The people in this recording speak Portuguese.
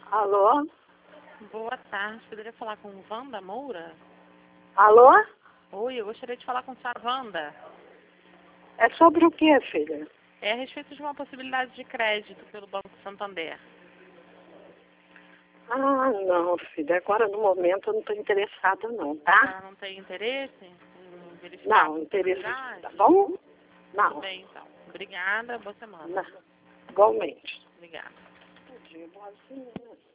Alô? Boa tarde, poderia falar com Wanda Moura? Alô? Oi, eu gostaria de falar com a senhora Wanda. É sobre o que, filha? É a respeito de uma possibilidade de crédito pelo Banco Santander. Ah, não, filha. Agora, no momento, eu não estou interessada, não, A tá? senhora não tem interesse em verificar a Não, interesse. possibilidade? Tá bom? Tudo Não. bem, então. Obrigada, boa semana. Não. Igualmente. Obrigada. Bom dia, boazinha.